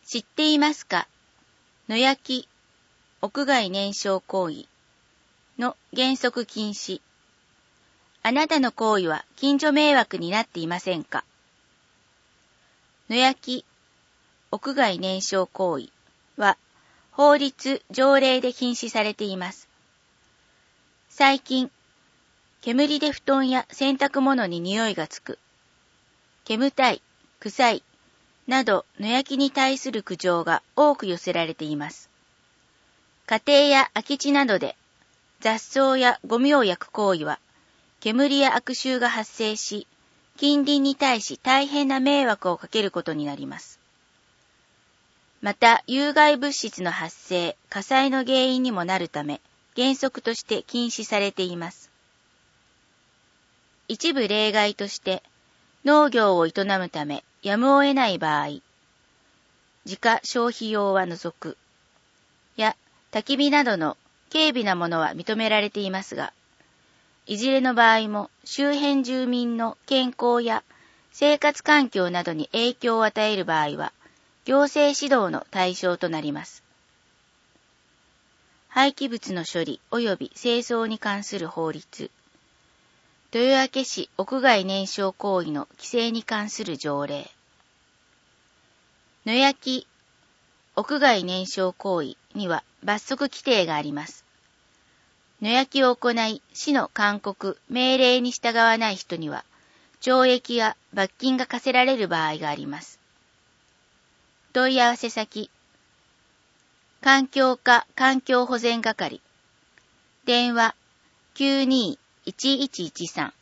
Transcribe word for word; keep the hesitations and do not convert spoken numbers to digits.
知っていますか？野焼き、屋外燃焼行為の原則禁止。あなたの行為は近所迷惑になっていませんか？野焼き、屋外燃焼行為は法律・条例で禁止されています。最近、煙で布団や洗濯物に匂いがつく、煙たい、臭い、など野焼きに対する苦情が多く寄せられています。家庭や空き地などで雑草やゴミを焼く行為は煙や悪臭が発生し、近隣に対し大変な迷惑をかけることになります。また、有害物質の発生、火災の原因にもなるため、原則として禁止されています。一部例外として、農業を営むためやむを得ない場合、自家消費用は除く、や焚き火などの軽微なものは認められていますが、いずれの場合も周辺住民の健康や生活環境などに影響を与える場合は、行政指導の対象となります。廃棄物の処理及び清掃に関する法律、豊明市屋外燃焼行為の規制に関する条例。野焼き、屋外燃焼行為には罰則規定があります。野焼きを行い、市の勧告、命令に従わない人には、懲役や罰金が課せられる場合があります。問い合わせ先、環境課環境保全係、電話きゅうにいちいちいちさん